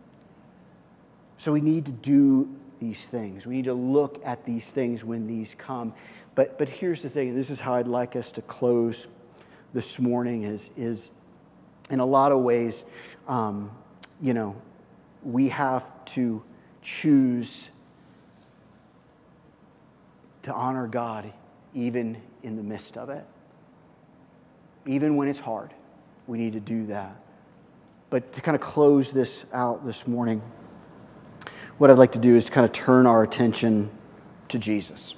So we need to do these things. We need to look at these things when these come. But but here's the thing. This is how I'd like us to close this morning is, is in a lot of ways, um, you know, we have to choose to honor God even in the midst of it. Even when it's hard, we need to do that. But to kind of close this out this morning, what I'd like to do is to kind of turn our attention to Jesus.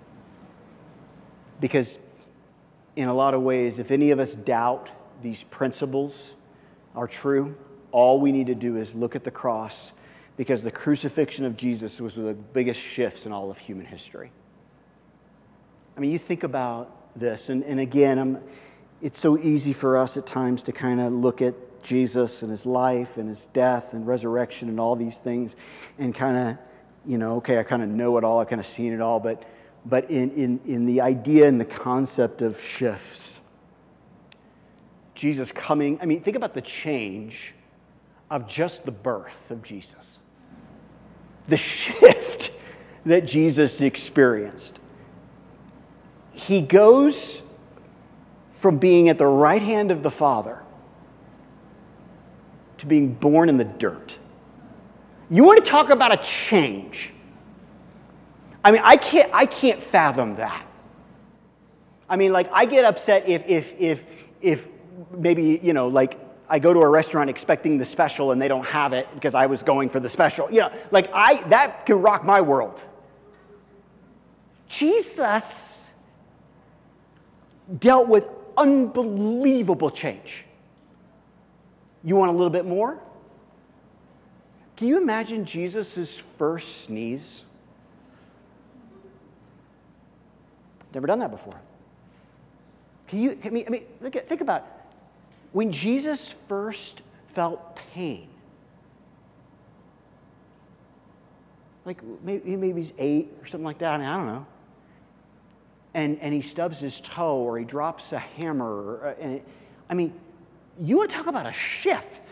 Because in a lot of ways, if any of us doubt these principles are true, all we need to do is look at the cross, because the crucifixion of Jesus was one of the biggest shifts in all of human history. I mean, you think about this, and, and again, I'm, it's so easy for us at times to kind of look at Jesus and his life and his death and resurrection and all these things and kind of, you know, okay, I kind of know it all, I've kind of seen it all, but but in, in, in the idea and the concept of shifts, Jesus coming, I mean, think about the change of just the birth of Jesus. The shift that Jesus experienced. He goes from being at the right hand of the Father to being born in the dirt. You want to talk about a change? I mean, I can't, I can't fathom that. I mean, like, I get upset if, if, if, if maybe, you know, like, I go to a restaurant expecting the special and they don't have it because I was going for the special. You know, like, I, that can rock my world. Jesus dealt with unbelievable change. You want a little bit more? Can you imagine Jesus' first sneeze? Never done that before. Can you, I mean, I mean look at, think about it. When Jesus first felt pain, like maybe, maybe he's eight or something like that, I mean, I don't know. And, and he stubs his toe or he drops a hammer. Or, and it, I mean, you want to talk about a shift.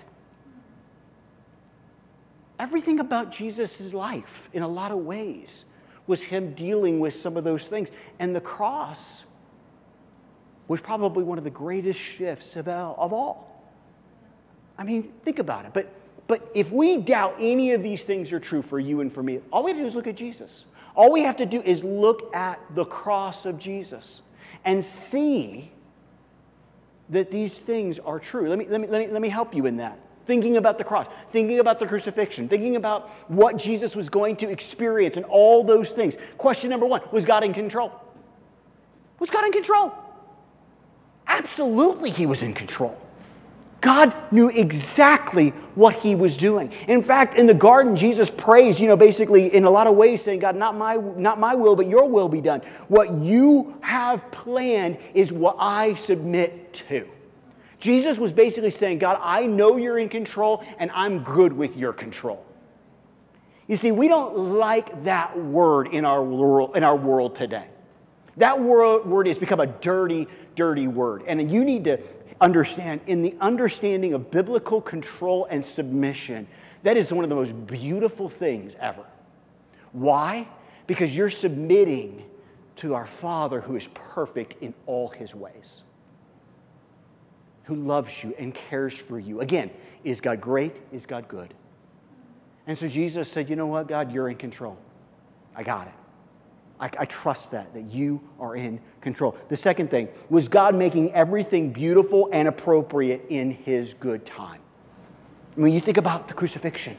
Everything about Jesus' life, in a lot of ways, was him dealing with some of those things. And the cross was probably one of the greatest shifts of all. Of all. I mean, think about it. But, but if we doubt any of these things are true for you and for me, all we have to do is look at Jesus. All we have to do is look at the cross of Jesus and see that these things are true. Let me, let me, let me, let me help you in that. Thinking about the cross, thinking about the crucifixion, thinking about what Jesus was going to experience and all those things. Question number one, was God in control? Was God in control? Absolutely he was in control. God knew exactly what he was doing. In fact, in the garden, Jesus prays, you know, basically in a lot of ways saying, God, not my, not my will, but your will be done. What you have planned is what I submit to. Jesus was basically saying, God, I know you're in control and I'm good with your control. You see, we don't like that word in our world, in our world today. That word, word has become a dirty, dirty word. And you need to understand, in the understanding of biblical control and submission, that is one of the most beautiful things ever. Why? Because you're submitting to our Father who is perfect in all his ways, who loves you and cares for you. Again, is God great? Is God good? And so Jesus said, you know what, God, you're in control. I got it. I, I trust that, that you are in control. The second thing was God making everything beautiful and appropriate in his good time. When you think about the crucifixion,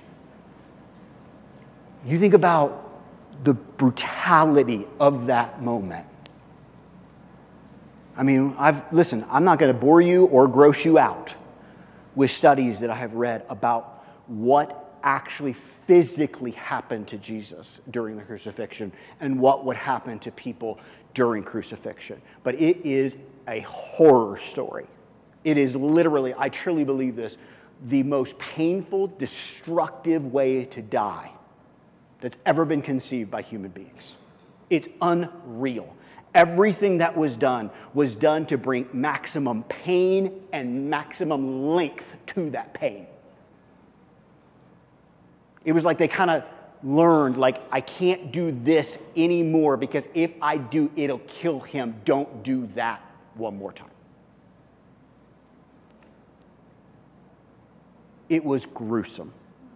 you think about the brutality of that moment. I mean, I've listen, I'm not going to bore you or gross you out with studies that I have read about what actually physically happened to Jesus during the crucifixion and what would happen to people during crucifixion. But it is a horror story. It is literally, I truly believe this, the most painful, destructive way to die that's ever been conceived by human beings. It's unreal. Everything that was done was done to bring maximum pain and maximum length to that pain. It was like they kind of learned, like, I can't do this anymore because if I do, it'll kill him. Don't do that one more time. It was gruesome.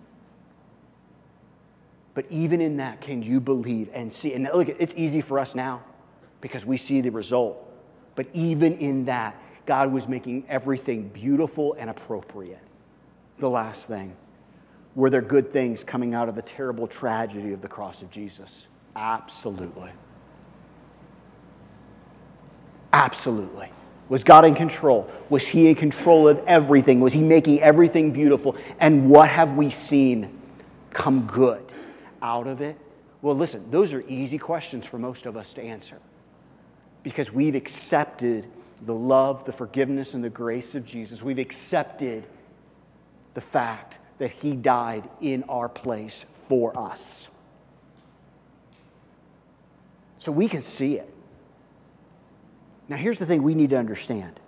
But even in that, can you believe and see? And look, it's easy for us now because we see the result. But even in that, God was making everything beautiful and appropriate. The last thing. Were there good things coming out of the terrible tragedy of the cross of Jesus? Absolutely. Absolutely. Was God in control? Was he in control of everything? Was he making everything beautiful? And what have we seen come good out of it? Well, listen, those are easy questions for most of us to answer because we've accepted the love, the forgiveness, and the grace of Jesus. We've accepted the fact that he died in our place for us. So we can see it. Now here's the thing we need to understand.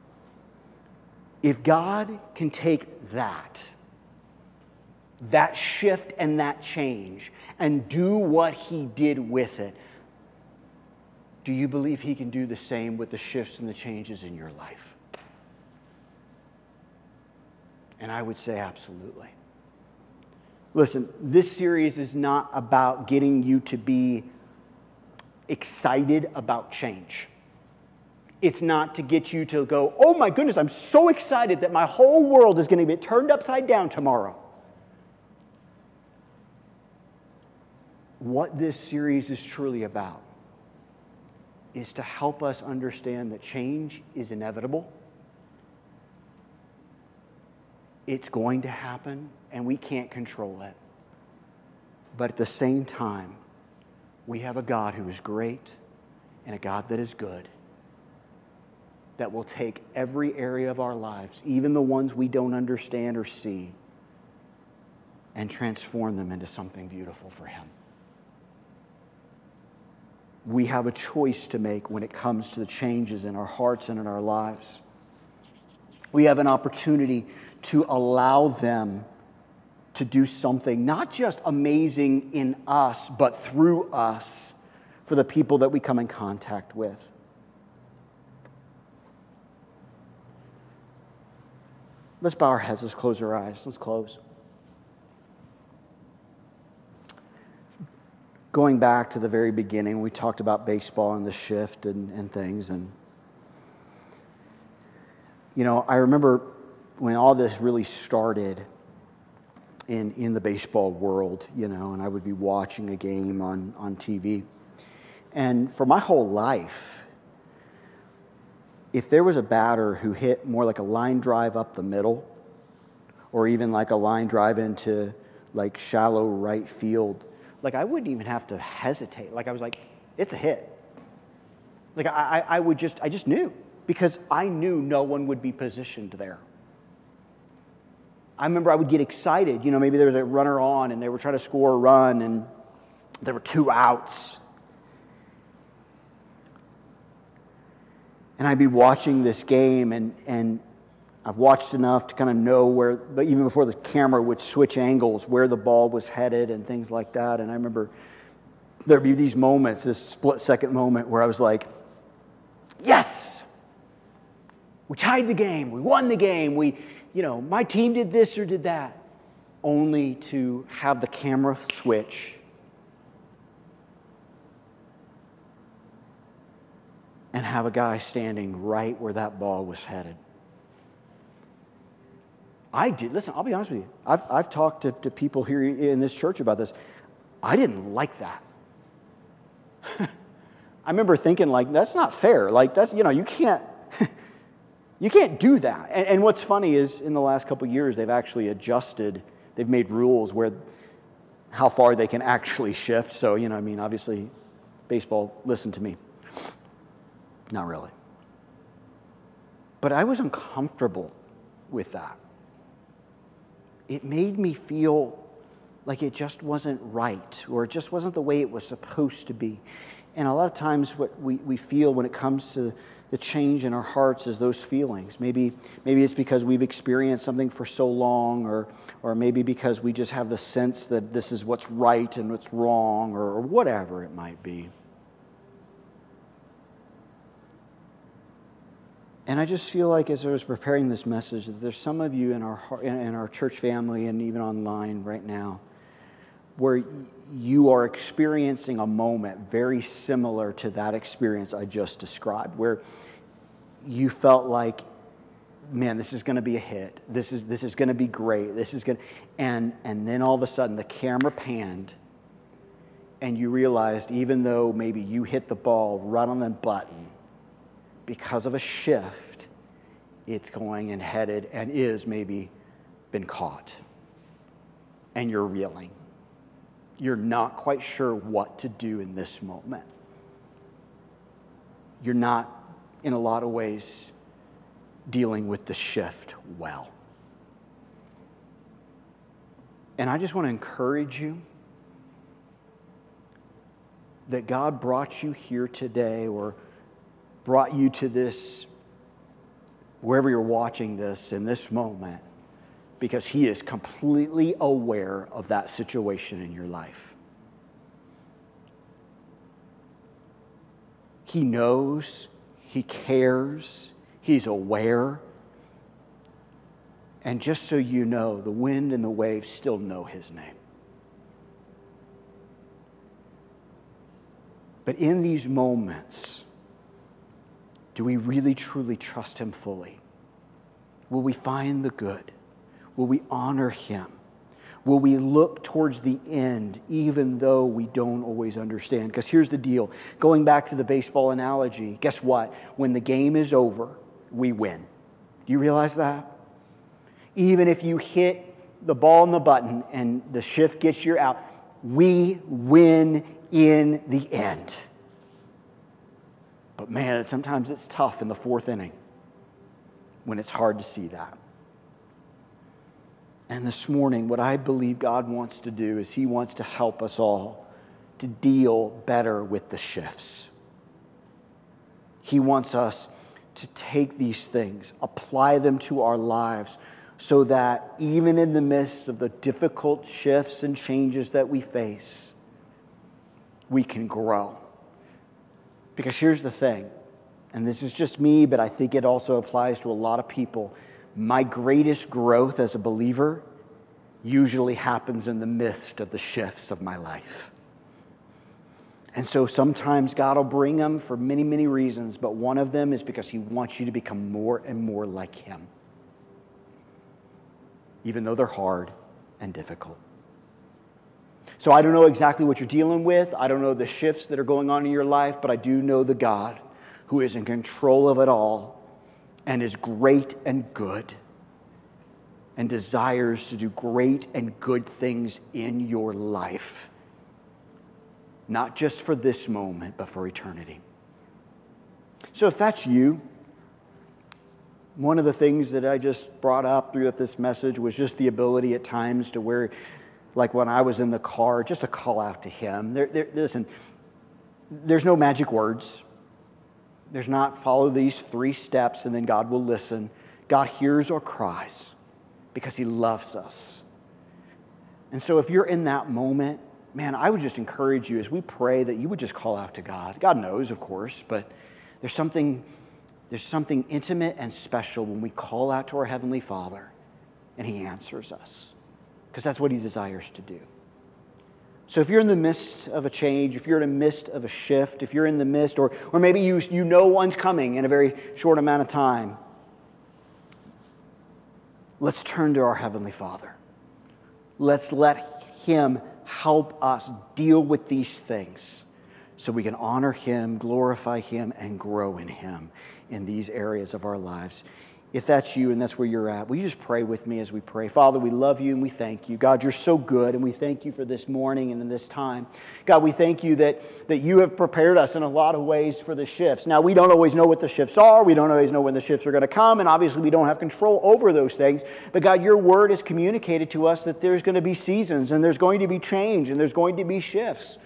If God can take that, that shift and that change, and do what he did with it, do you believe he can do the same with the shifts and the changes in your life? And I would say absolutely. Listen, this series is not about getting you to be excited about change. It's not to get you to go, oh my goodness, I'm so excited that my whole world is going to get turned upside down tomorrow. What this series is truly about is to help us understand that change is inevitable. It's going to happen, and we can't control it. But at the same time, we have a God who is great and a God that is good, that will take every area of our lives, even the ones we don't understand or see, and transform them into something beautiful for Him. We have a choice to make when it comes to the changes in our hearts and in our lives. We have an opportunity to allow them to do something not just amazing in us, but through us for the people that we come in contact with. Let's bow our heads. Let's close our eyes. Let's close. Going back to the very beginning, we talked about baseball and the shift and, and things. And, you know, I remember when all this really started in, in the baseball world, you know, and I would be watching a game on, on T V. And for my whole life, if there was a batter who hit more like a line drive up the middle, or even like a line drive into like shallow right field, like I wouldn't even have to hesitate. Like I was like, it's a hit. Like I, I would just, I just knew, because I knew no one would be positioned there. I remember I would get excited. You know, maybe there was a runner on and they were trying to score a run and there were two outs. And I'd be watching this game, and, and I've watched enough to kind of know where, but even before the camera would switch angles, where the ball was headed and things like that. And I remember there'd be these moments, this split second moment where I was like, yes, we tied the game, we won the game, we, you know, my team did this or did that, only to have the camera switch and have a guy standing right where that ball was headed. I did, listen, I'll be honest with you. I've, I've talked to, to people here in this church about this. I didn't like that. I remember thinking, like, that's not fair. Like, that's, you know, you can't, you can't do that. And, and what's funny is in the last couple of years, they've actually adjusted, they've made rules where how far they can actually shift. So, you know, I mean, obviously, baseball, listen to me. Not really. But I was uncomfortable with that. It made me feel like it just wasn't right, or it just wasn't the way it was supposed to be. And a lot of times what we, we feel when it comes to the change in our hearts is those feelings. Maybe, maybe it's because we've experienced something for so long, or, or maybe because we just have the sense that this is what's right and what's wrong, or, or whatever it might be. And I just feel like as I was preparing this message, that there's some of you in our in our church family and even online right now where you are experiencing a moment very similar to that experience I just described, where you felt like, man, this is going to be a hit. This is this is going to be great. This is going, and and then all of a sudden the camera panned, and you realized even though maybe you hit the ball right on the button, because of a shift, it's going and headed and is maybe been caught. And you're reeling. You're not quite sure what to do in this moment. You're not, in a lot of ways, dealing with the shift well. And I just want to encourage you that God brought you here today, or brought you to this, wherever you're watching this in this moment, because He is completely aware of that situation in your life. He knows, He cares, He's aware. And just so you know, the wind and the waves still know His name. But in these moments, do we really, truly trust Him fully? Will we find the good? Will we honor Him? Will we look towards the end, even though we don't always understand? Because here's the deal. Going back to the baseball analogy, guess what? When the game is over, we win. Do you realize that? even if you hit the ball on the button and the shift gets you out, we win in the end. But man, sometimes it's tough in the fourth inning when it's hard to see that. And this morning, what I believe God wants to do is He wants to help us all to deal better with the shifts. He wants us to take these things, apply them to our lives, so that even in the midst of the difficult shifts and changes that we face, we can grow. Because here's the thing, and this is just me, but I think it also applies to a lot of people. My greatest growth as a believer usually happens in the midst of the shifts of my life. And so sometimes God will bring them for many, many reasons, but one of them is because He wants you to become more and more like Him, even though they're hard and difficult. So I don't know exactly what you're dealing with. I don't know the shifts that are going on in your life, but I do know the God who is in control of it all and is great and good and desires to do great and good things in your life. Not just for this moment, but for eternity. So if that's you, one of the things that I just brought up throughout this message was just the ability at times to where, like when I was in the car, just to call out to Him. There, there, listen, there's no magic words. There's not follow these three steps and then God will listen. God hears our cries because He loves us. And so if you're in that moment, man, I would just encourage you as we pray that you would just call out to God. God knows, of course, but there's something, there's something intimate and special when we call out to our Heavenly Father and He answers us, because that's what He desires to do. So if you're in the midst of a change, if you're in the midst of a shift, if you're in the midst, or, or maybe you, you know one's coming in a very short amount of time, let's turn to our Heavenly Father. Let's let Him help us deal with these things so we can honor Him, glorify Him, and grow in Him in these areas of our lives. If that's you and that's where you're at, will you just pray with me as we pray? Father, we love You and we thank You. God, You're so good, and we thank You for this morning and in this time. God, we thank You that, that You have prepared us in a lot of ways for the shifts. Now, we don't always know what the shifts are. We don't always know when the shifts are going to come, and obviously we don't have control over those things. But God, Your Word has communicated to us that there's going to be seasons, and there's going to be change, and there's going to be shifts.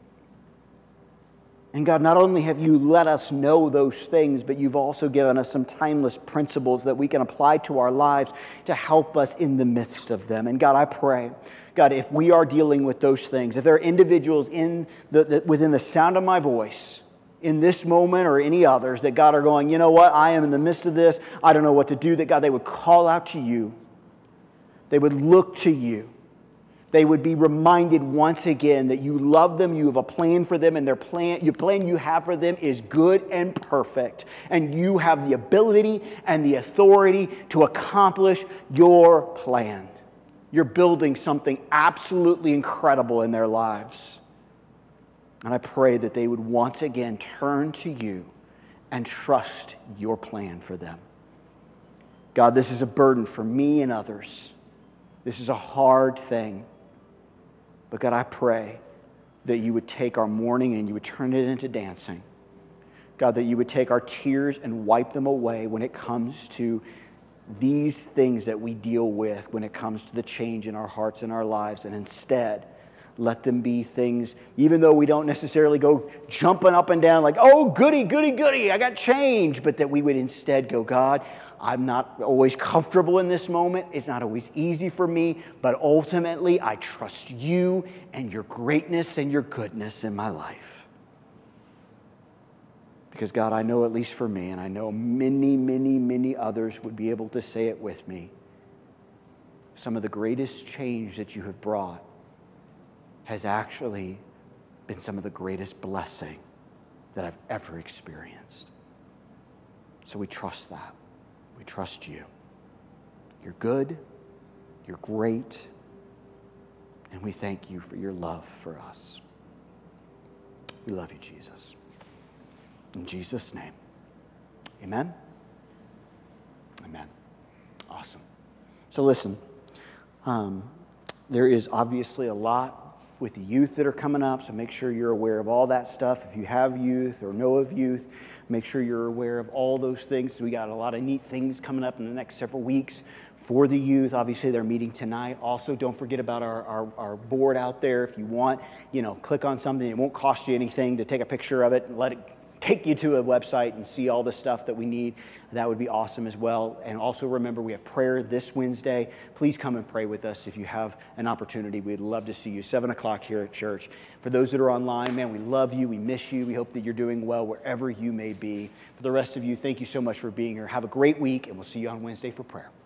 And God, not only have You let us know those things, but You've also given us some timeless principles that we can apply to our lives to help us in the midst of them. And God, I pray, God, if we are dealing with those things, if there are individuals in the, the, within the sound of my voice in this moment or any others that God are going, you know what, I am in the midst of this, I don't know what to do, that God, they would call out to You. They would look to You. They would be reminded once again that You love them, You have a plan for them, and their plan, your plan You have for them is good and perfect. And You have the ability and the authority to accomplish Your plan. You're building something absolutely incredible in their lives. And I pray that they would once again turn to You and trust Your plan for them. God, this is a burden for me and others. This is a hard thing. But God, I pray that You would take our mourning and You would turn it into dancing. God, that You would take our tears and wipe them away when it comes to these things that we deal with, when it comes to the change in our hearts and our lives. And instead, let them be things, even though we don't necessarily go jumping up and down like, oh, goody, goody, goody, I got change. But that we would instead go, God, I'm not always comfortable in this moment. It's not always easy for me. But ultimately, I trust You and Your greatness and Your goodness in my life. Because God, I know at least for me, and I know many, many, many others would be able to say it with me, some of the greatest change that You have brought has actually been some of the greatest blessing that I've ever experienced. So we trust that. We trust You. You're good. You're great. And we thank You for Your love for us. We love You, Jesus. In Jesus' name, amen. Amen. Awesome. So listen, um, there is obviously a lot with the youth that are coming up, so make sure you're aware of all that stuff. If you have youth or know of youth, make sure you're aware of all those things. We got a lot of neat things coming up in the next several weeks for the youth. Obviously, they're meeting tonight. Also, don't forget about our, our, our board out there. If you want, you know, click on something. It won't cost you anything to take a picture of it and let it take you to a website and see all the stuff that we need. That would be awesome as well. And also remember, we have prayer this Wednesday. Please come and pray with us if you have an opportunity. We'd love to see you. seven o'clock here at church. For those that are online, man, we love you. We miss you. We hope that you're doing well wherever you may be. For the rest of you, thank you so much for being here. Have a great week, and we'll see you on Wednesday for prayer.